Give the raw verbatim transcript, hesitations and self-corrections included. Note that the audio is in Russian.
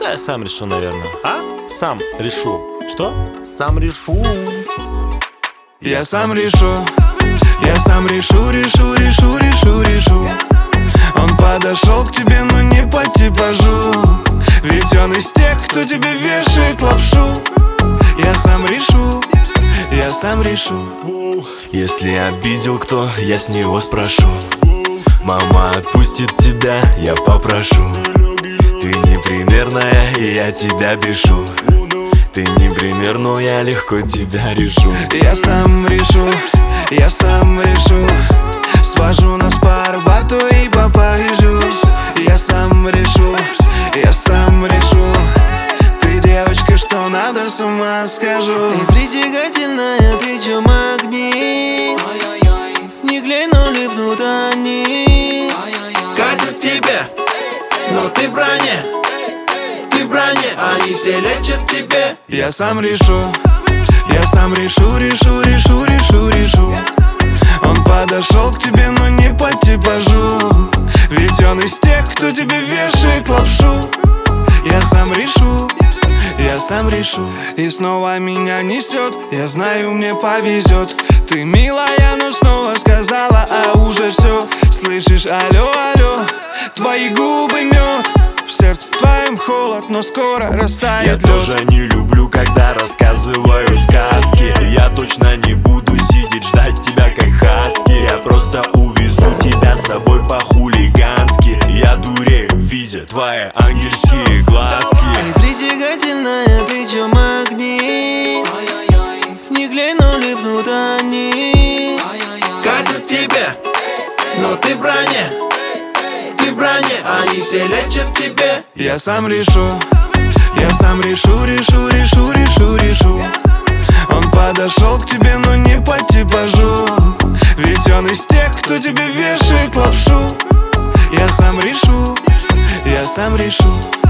Да, я сам решу, наверное. А? Сам решу. Что? Сам решу. Я сам решу, я сам решу, решу, решу, решу, решу. Он подошел к тебе, но не по типажу, ведь он из тех, кто тебе вешает лапшу. Я сам решу, я сам решу. Если обидел кто, я с него спрошу. Мама отпустит тебя, я попрошу. Ты непримерная, и я тебя бешу. Ты непример, но я легко тебя решу. Я сам решу, я сам решу. Свожу нас по Арбату и по Парижу. Я сам решу, я сам решу. Ты девочка, что надо, с ума схожу. Ты притягательная, ты чё магнит. Не глянь, но липнут они. Катят тебе, но ты в броне. Ты в броне, они все лечат тебе. Я сам решу, я сам решу, решу, решу, решу, решу. Он подошел к тебе, но не по типажу, ведь он из тех, кто тебе вешает лапшу. Я сам решу, я сам решу. И снова меня несет, я знаю, мне повезет. Ты милая, но снова сказала, а уже все. Слышишь, алло, алло, твои губы мед. В сердце твоем холод, но скоро растает Я лед. тоже не люблю, когда рассказывают сказки. Я точно не буду сидеть, ждать тебя как хаски. Я просто увезу тебя с собой по-хулигански. Я дурею, видя твои ангельские глазки. Ты притягательная, ты чё магнит. Не глянь, но липнут они. Катят тебе, но ты в броне. Ты в броне, они все лечат тебе. Я сам решу, я сам решу, решу, решу, решу, решу. Он подошел к тебе, но не по типажу, ведь он из тех, кто тебе вешает лапшу. Я сам решу, я сам решу.